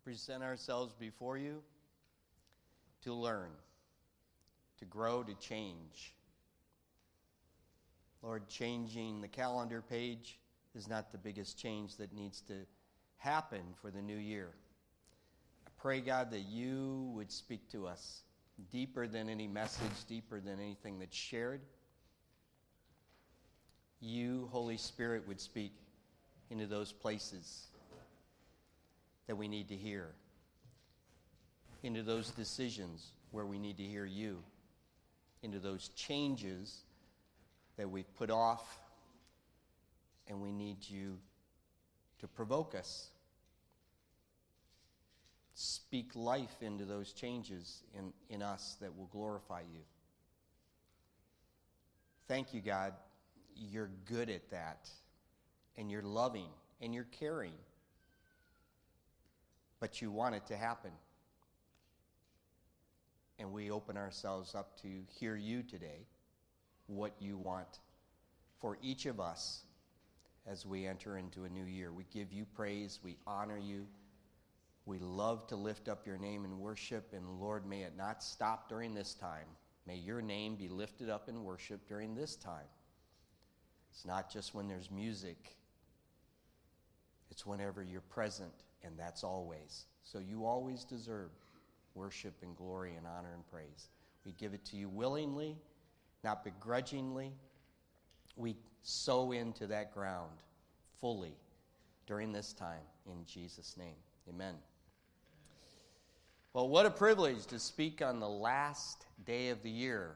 present ourselves before you to learn, to grow, to change. Lord, changing the calendar page is not the biggest change that needs to happen for the new year. I pray, God, that you would speak to us deeper than any message, deeper than anything that's shared. You, Holy Spirit, would speak into those places that we need to hear, into those decisions where we need to hear you, into those changes that we've put off, and we need you to provoke us. Speak life into those changes in us that will glorify you. Thank you, God. You're good at that, and you're loving, and you're caring, but you want it to happen. And we open ourselves up to hear you today, what you want for each of us as we enter into a new year. We give you praise, we honor you, we love to lift up your name in worship, and Lord, may it not stop during this time. May your name be lifted up in worship during this time. It's not just when there's music. It's whenever you're present, and that's always. So you always deserve worship and glory and honor and praise. We give it to you willingly, not begrudgingly. We sow into that ground fully during this time in Jesus' name. Amen. Well, what a privilege to speak on the last day of the year.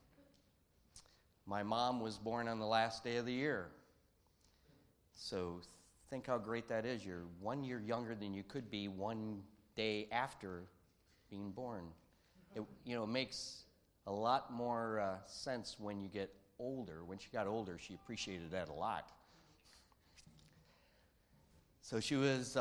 My mom was born on the last day of the year. So think how great that is. You're 1 year younger than you could be one day after being born. It makes a lot more sense when you get older. When she got older, she appreciated that a lot. So she was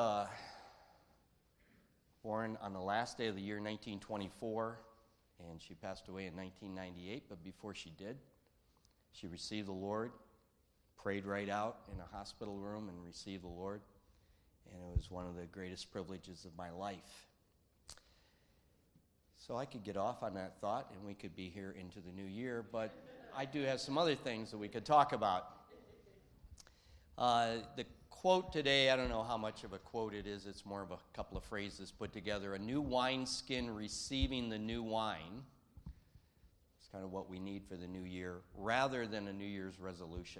born on the last day of the year, 1924, and she passed away in 1998. But before she did, she received the Lord, prayed right out in a hospital room and received the Lord. And it was one of the greatest privileges of my life. So I could get off on that thought and we could be here into the new year, but I do have some other things that we could talk about. The quote today, I don't know how much of a quote it is. It's more of a couple of phrases put together. A new wineskin receiving the new wine. It's kind of what we need for the new year, rather than a New Year's resolution.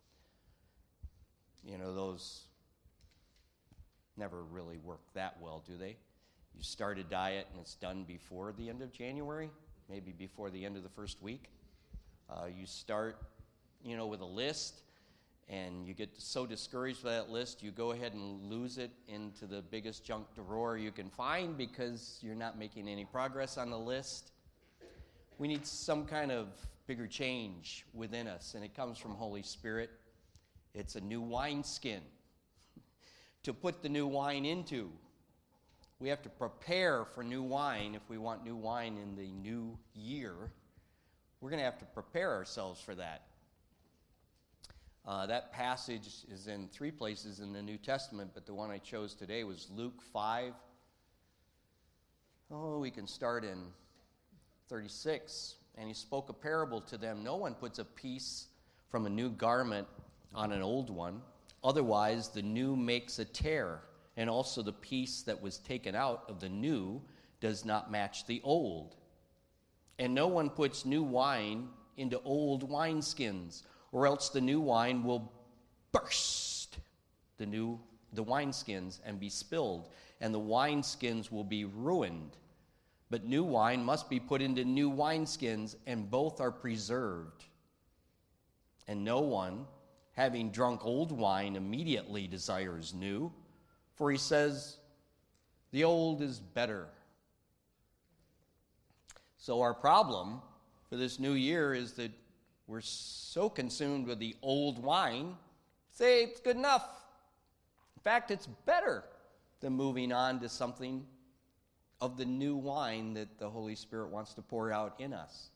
Those never really work that well, do they? You start a diet and it's done before the end of January, maybe before the end of the first week. You start, with a list, and you get so discouraged by that list, you go ahead and lose it into the biggest junk drawer you can find because you're not making any progress on the list. We need some kind of bigger change within us, and it comes from Holy Spirit. It's a new wineskin to put the new wine into. We have to prepare for new wine if we want new wine in the new year. We're going to have to prepare ourselves for that. That passage is in 3 places in the New Testament, but the one I chose today was Luke 5. We can start in 36. And he spoke a parable to them. No one puts a piece from a new garment on an old one. Otherwise, the new makes a tear. And also the piece that was taken out of the new does not match the old. And no one puts new wine into old wineskins, or else the new wine will burst the wineskins and be spilled, and the wineskins will be ruined. But new wine must be put into new wineskins, and both are preserved. And no one, having drunk old wine, immediately desires new, for he says, the old is better. So our problem for this new year is that we're so consumed with the old wine, say it's good enough. In fact, it's better than moving on to something of the new wine that the Holy Spirit wants to pour out in us.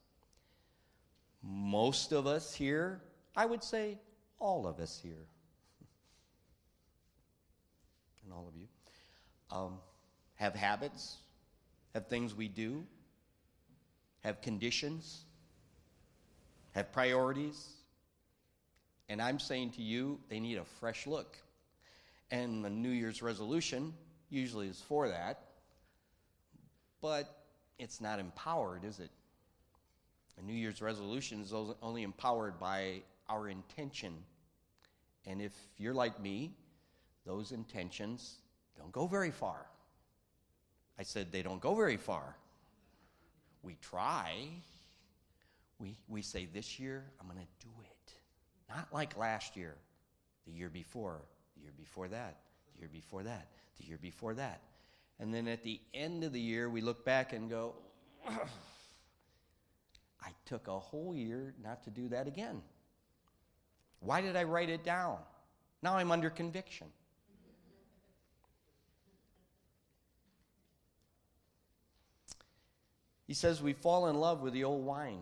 Most of us here, I would say all of us here, and all of you, have habits, have things we do, have conditions, have priorities. And I'm saying to you, they need a fresh look. And the New Year's resolution usually is for that. But it's not empowered, is it? A New Year's resolution is only empowered by our intention. And if you're like me, those intentions don't go very far. I said they don't go very far. We try. We say, this year, I'm going to do it. Not like last year, the year before that, the year before that, the year before that. And then at the end of the year, we look back and go, I took a whole year not to do that again. Why did I write it down? Now I'm under conviction. He says we fall in love with the old wine.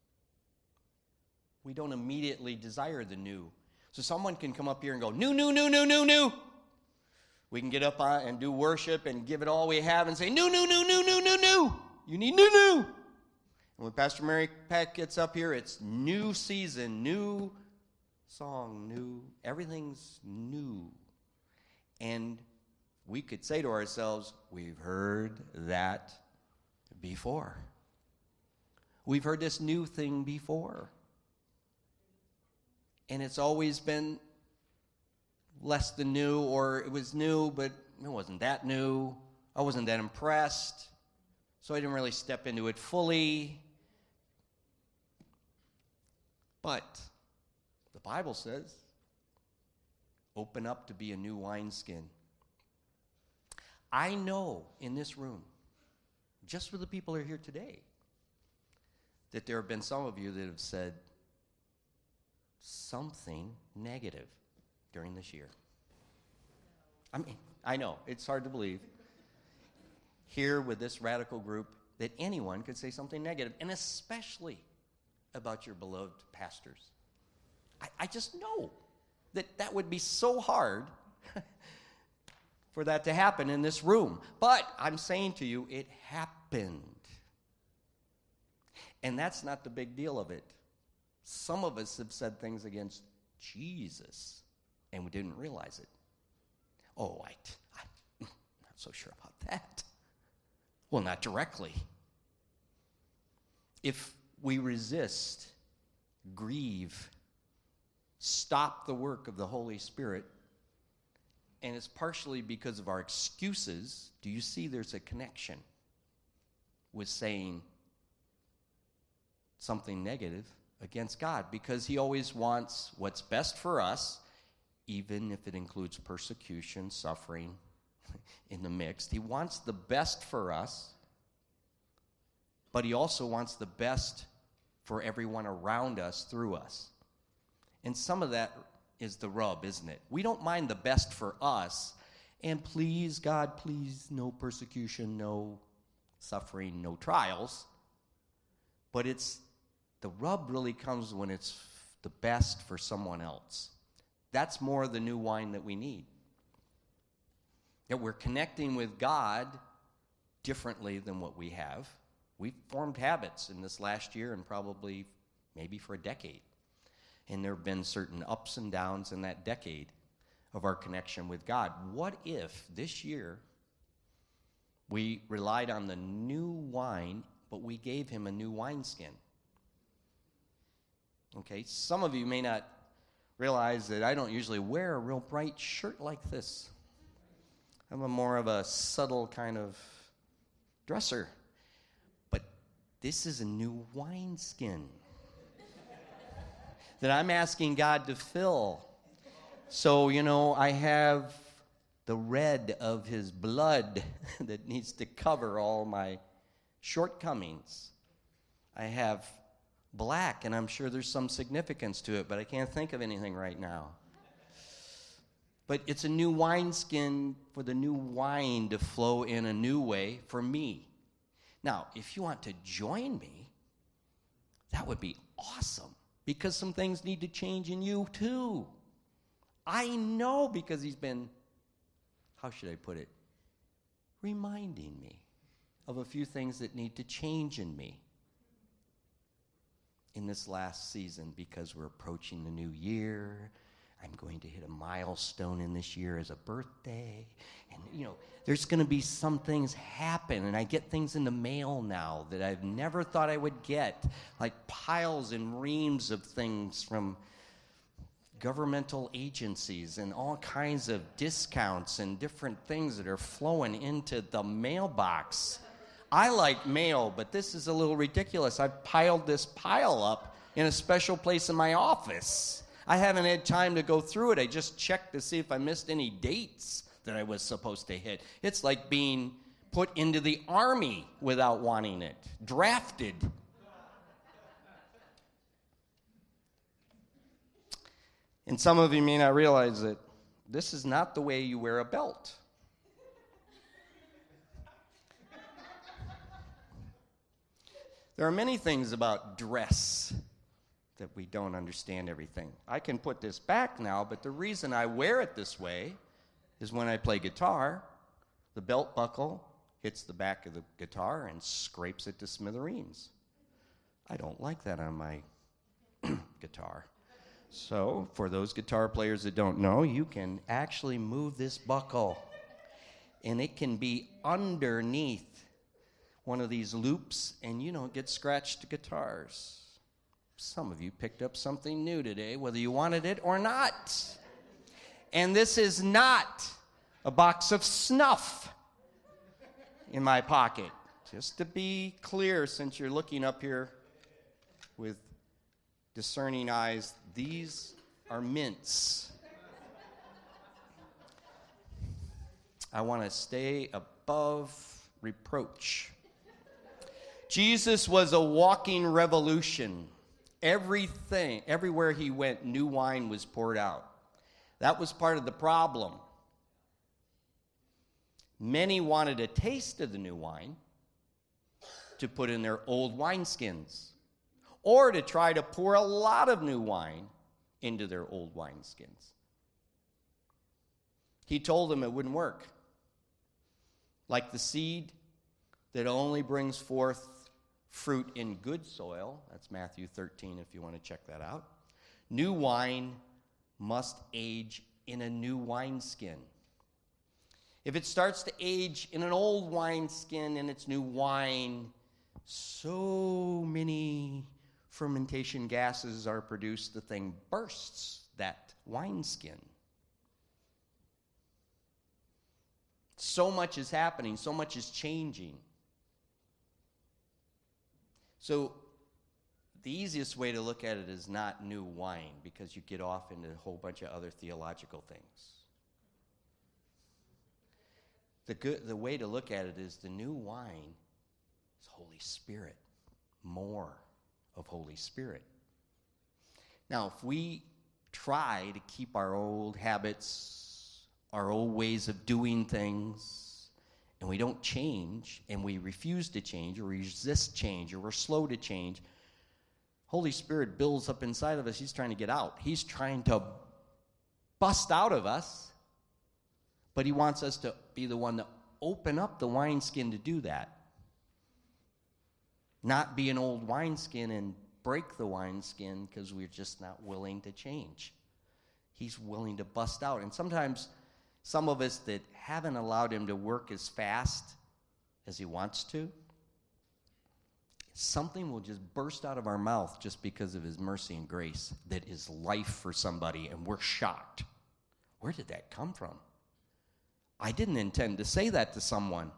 We don't immediately desire the new. So someone can come up here and go, new, new, new, new, new, new. We can get up and do worship and give it all we have and say, new, new, new, new, new, new, new. You need new, new. And when Pastor Mary Peck gets up here, it's new season, new song, new. Everything's new. And we could say to ourselves, we've heard that before. We've heard this new thing before. And it's always been less than new, or it was new, but it wasn't that new. I wasn't that impressed, so I didn't really step into it fully. But the Bible says, open up to be a new wineskin. I know in this room, just for the people who are here today, that there have been some of you that have said something negative during this year. I mean, I know, it's hard to believe here with this radical group that anyone could say something negative, and especially about your beloved pastors. I just know that would be so hard for that to happen in this room. But I'm saying to you, it happened. And that's not the big deal of it. Some of us have said things against Jesus, and we didn't realize it. Oh, I'm not so sure about that. Well, not directly. If we resist, grieve, stop the work of the Holy Spirit, and it's partially because of our excuses, do you see there's a connection with saying something negative against God? Because he always wants what's best for us, even if it includes persecution, suffering in the mix. He wants the best for us, but he also wants the best for everyone around us through us. And some of that is the rub, isn't it? We don't mind the best for us, and please, God, please, no persecution, no suffering, no trials. But the rub really comes when it's the best for someone else. That's more the new wine that we need. That we're connecting with God differently than what we have. We've formed habits in this last year and probably maybe for a decade. And there have been certain ups and downs in that decade of our connection with God. What if this year we relied on the new wine, but we gave him a new wineskin? Okay, some of you may not realize that I don't usually wear a real bright shirt like this. I'm more of a subtle kind of dresser. But this is a new wineskin that I'm asking God to fill. So, I have the red of his blood that needs to cover all my shortcomings. I have black, and I'm sure there's some significance to it, but I can't think of anything right now. But it's a new wineskin for the new wine to flow in a new way for me. Now, if you want to join me, that would be awesome, because some things need to change in you too. I know, because he's been, how should I put it, reminding me of a few things that need to change in me in this last season, because we're approaching the new year. I'm going to hit a milestone in this year as a birthday. And, there's going to be some things happen. And I get things in the mail now that I've never thought I would get, like piles and reams of things from governmental agencies and all kinds of discounts and different things that are flowing into the mailbox. I like mail, but this is a little ridiculous. I've piled this pile up in a special place in my office. I haven't had time to go through it. I just checked to see if I missed any dates that I was supposed to hit. It's like being put into the army without wanting it, drafted. And some of you may not realize that this is not the way you wear a belt. There are many things about dress that we don't understand everything. I can put this back now, but the reason I wear it this way is when I play guitar, the belt buckle hits the back of the guitar and scrapes it to smithereens. I don't like that on my guitar. So, for those guitar players that don't know, you can actually move this buckle, and it can be underneath one of these loops, and you don't get scratched guitars. Some of you picked up something new today, whether you wanted it or not. And this is not a box of snuff in my pocket. Just to be clear, since you're looking up here with discerning eyes, these are mints. I want to stay above reproach. Jesus was a walking revolution. Everywhere he went, new wine was poured out. That was part of the problem. Many wanted a taste of the new wine to put in their old wineskins, or to try to pour a lot of new wine into their old wineskins. He told them it wouldn't work. Like the seed that only brings forth fruit in good soil, that's Matthew 13 if you want to check that out. New wine must age in a new wineskin. If it starts to age in an old wineskin and it's new wine, so many fermentation gases are produced, the thing bursts that wineskin. So much is happening, so much is changing. So the easiest way to look at it is not new wine, because you get off into a whole bunch of other theological things. The way to look at it is the new wine is Holy Spirit, more of Holy Spirit. Now, if we try to keep our old habits, our old ways of doing things, and we don't change, and we refuse to change, or resist change, or we're slow to change, Holy Spirit builds up inside of us. He's trying to get out. He's trying to bust out of us, but he wants us to be the one to open up the wineskin to do that. Not be an old wineskin and break the wineskin because we're just not willing to change. He's willing to bust out. And sometimes some of us that haven't allowed him to work as fast as he wants to, something will just burst out of our mouth just because of his mercy and grace that is life for somebody, and we're shocked. Where did that come from? I didn't intend to say that to someone.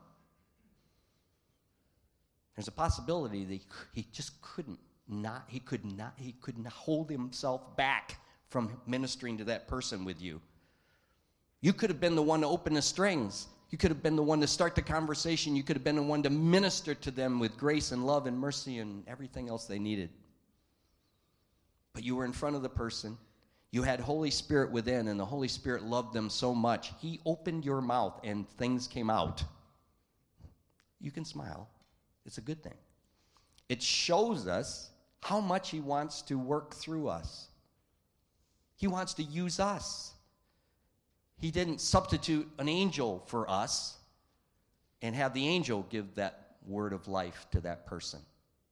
There's a possibility that he just could not hold himself back from ministering to that person with you. You could have been the one to open the strings. You could have been the one to start the conversation. You could have been the one to minister to them with grace and love and mercy and everything else they needed. But you were in front of the person. You had Holy Spirit within, and the Holy Spirit loved them so much. He opened your mouth, and things came out. You can smile. It's a good thing. It shows us how much he wants to work through us. He wants to use us. He didn't substitute an angel for us. and have the angel give that word of life to that person.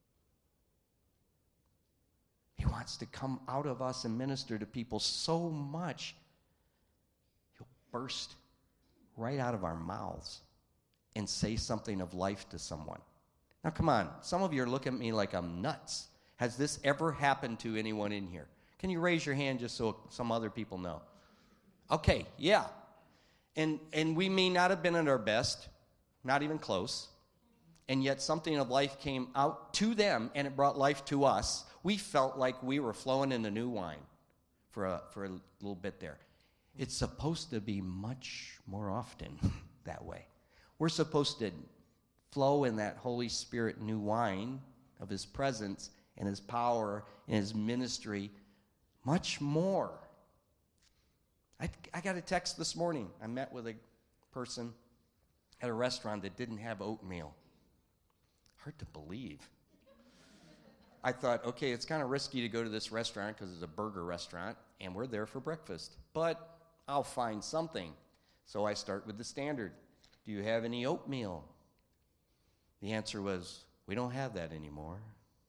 He wants to come out of us and minister to people so much, he'll burst right out of our mouths and say something of life to someone. Now, come on. Some of you are looking at me like I'm nuts. Has this ever happened to anyone in here? Can you raise your hand just so some other people know? Okay, yeah. And we may not have been at our best, not even close, and yet something of life came out to them, and it brought life to us. We felt like we were flowing into new wine for a little bit there. It's supposed to be much more often that way. We're supposed to flow in that Holy Spirit new wine of his presence and his power and his ministry much more. I got a text this morning. I met with a person at a restaurant that didn't have oatmeal. Hard to believe. I thought, okay, it's kind of risky to go to this restaurant because it's a burger restaurant, and we're there for breakfast. But I'll find something. So I start with the standard. Do you have any oatmeal? The answer was, we don't have that anymore.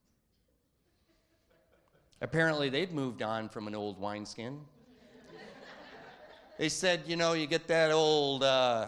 Apparently, they'd moved on from an old wineskin. They said, you get that old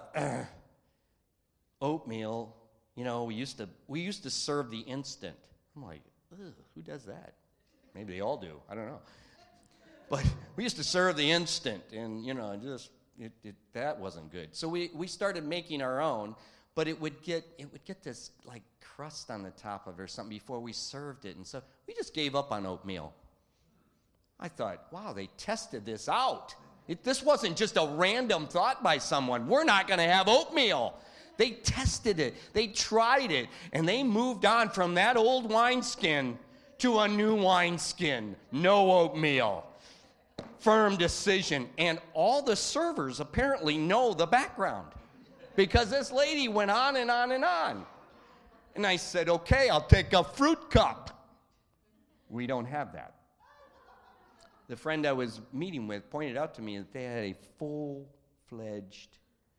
oatmeal. We used to serve the instant. I'm like, ugh, who does that? Maybe they all do. I don't know. But we used to serve the instant, and that wasn't good. So we started making our own, but it would get this like crust on the top of it or something before we served it, and so we just gave up on oatmeal. I thought, wow, they tested this out. This wasn't just a random thought by someone. We're not going to have oatmeal. They tested it. They tried it. And they moved on from that old wineskin to a new wineskin. No oatmeal. Firm decision. And all the servers apparently know the background, because this lady went on and on and on. And I said, okay, I'll take a fruit cup. We don't have that. The friend I was meeting with pointed out to me that they had a full-fledged,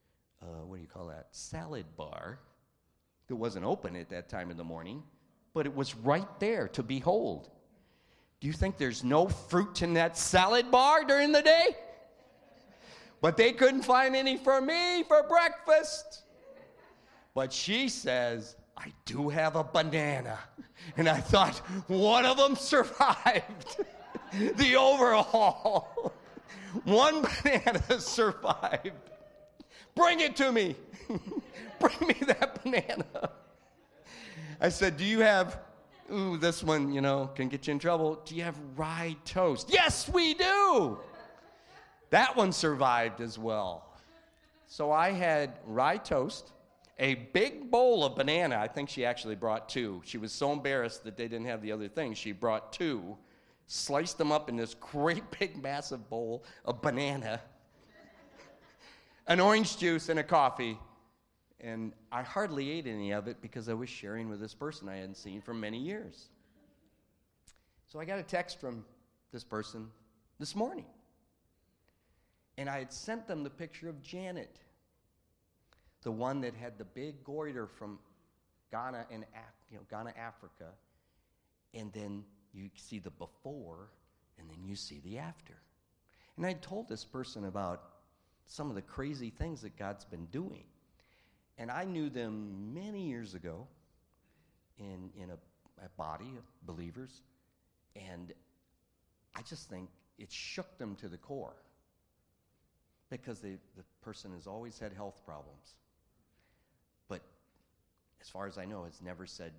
salad bar that wasn't open at that time of the morning, but it was right there to behold. Do you think there's no fruit in that salad bar during the day? But they couldn't find any for me for breakfast. But she says, I do have a banana. And I thought, one of them survived the overhaul. One banana survived. Bring it to me. Bring me that banana. I said, do you have, this one, can get you in trouble. Do you have rye toast? Yes, we do. That one survived as well. So I had rye toast, a big bowl of banana. I think she actually brought two. She was so embarrassed that they didn't have the other thing. She brought two, sliced them up in this great big massive bowl of banana, an orange juice, and a coffee. And I hardly ate any of it because I was sharing with this person I hadn't seen for many years. So I got a text from this person this morning. And I had sent them the picture of Janet, the one that had the big goiter from Ghana, Africa. And then you see the before, and then you see the after. And I told this person about some of the crazy things that God's been doing. And I knew them many years ago in a body of believers, and I just think it shook them to the core, because the person has always had health problems. But as far as I know, has never said,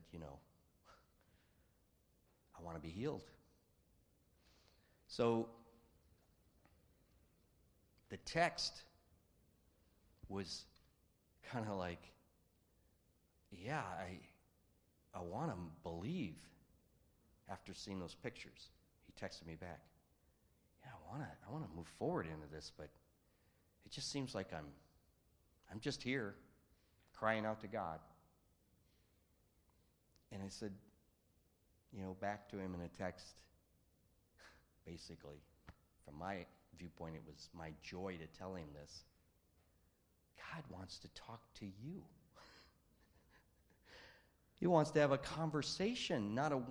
I want to be healed. So the text was kind of like, yeah, I want to believe after seeing those pictures. He texted me back, yeah, I want to move forward into this, but it just seems like I'm just here crying out to God. And I said, back to him in a text, basically, from my viewpoint, it was my joy to tell him this. God wants to talk to you. He wants to have a conversation, not a